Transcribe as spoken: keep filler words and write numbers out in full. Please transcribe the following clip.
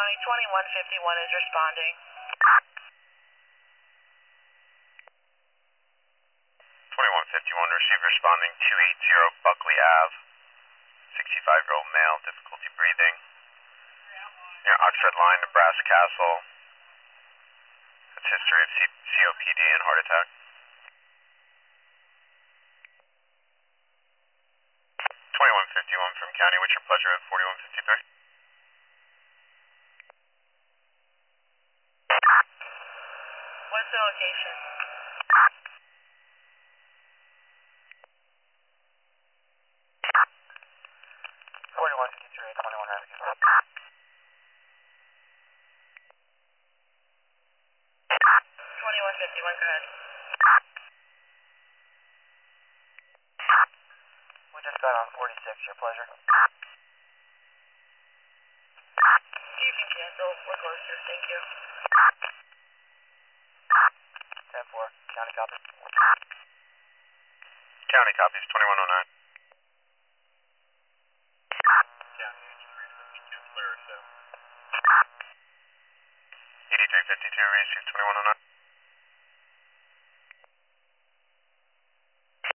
County, twenty-one fifty-one is responding. twenty-one fifty-one, receive responding two eighty Buckley Ave, sixty-five-year-old male, difficulty breathing. Near Oxford Line, Nebraska Castle. That's history of C- COPD and heart attack. twenty-one fifty-one from County, what's your pleasure at forty-one fifty-three? What's the location? forty-one fifty-three, twenty-one Hurricane. twenty-one fifty-one, go ahead. We just got on forty-six, your pleasure. You can cancel. We're closer. Thank you. ten four, County copy. County copies, twenty-one oh nine. County eighty-three fifty-two, clear, so. eighty-three fifty-two, receive twenty-one oh nine.